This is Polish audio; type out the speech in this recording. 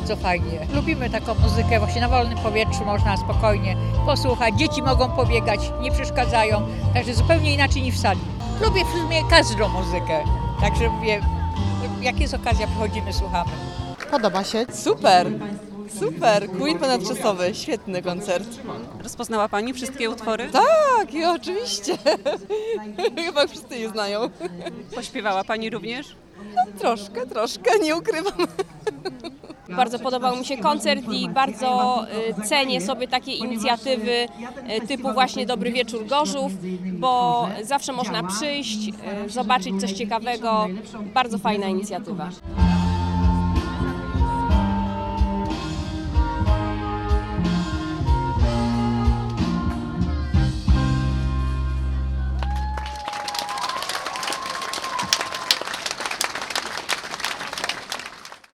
bardzo fajnie. Lubimy taką muzykę, właśnie na wolnym powietrzu można spokojnie posłuchać. Dzieci mogą pobiegać, nie przeszkadzają, także zupełnie inaczej niż w sali. Lubię w sumie każdą muzykę, także mówię, jak jest okazja, przychodzimy, słuchamy. Podoba się. Super, super. Queen ponadczasowy, świetny koncert. Rozpoznała Pani wszystkie utwory? Tak, i oczywiście. Chyba wszyscy je znają. Pośpiewała Pani również? Troszkę, nie ukrywam. Bardzo podobał mi się koncert i bardzo cenię sobie takie inicjatywy typu właśnie Dobry Wieczór Gorzów, bo zawsze można przyjść, zobaczyć coś ciekawego. Bardzo fajna inicjatywa.